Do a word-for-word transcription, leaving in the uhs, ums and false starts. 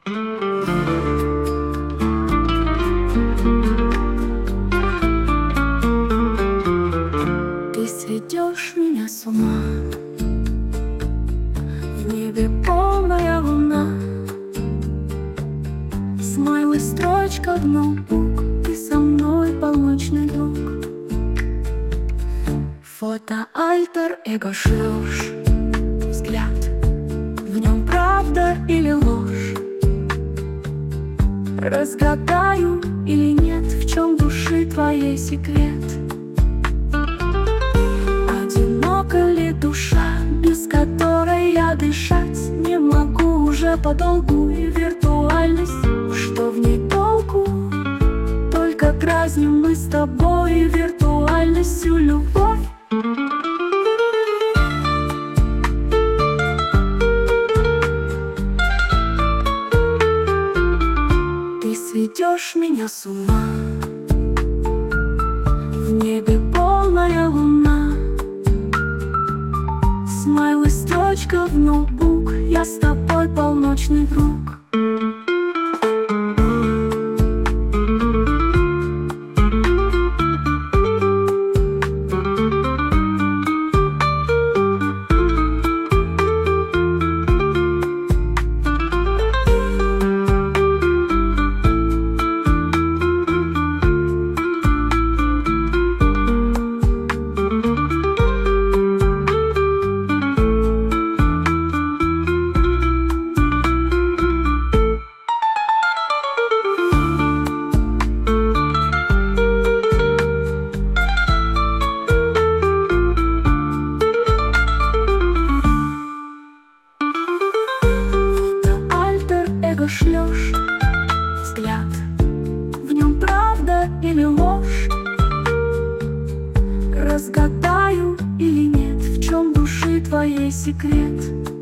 Ты сведешь меня с ума. В небе полная луна, смайлы, строчка в ноутбук. Ты со мной полночный друг. Фото, альтер, эго шлёшь. Взгляд, в нем правда или ложь? Разгадаю или нет, в чем души твоей секрет? Одинока ли душа, без которой я дышать не могу уже подолгу? И виртуальность, что в ней толку? Только празднуем мы с тобой и виртуальностью любовь. Ты сведешь меня с ума. В небе полная луна, смайлы, строчка в ноутбук. Я с тобой полночный друг. Шлёшь взгляд, в нем правда или ложь? Разгадаю или нет, в чем души твоей секрет?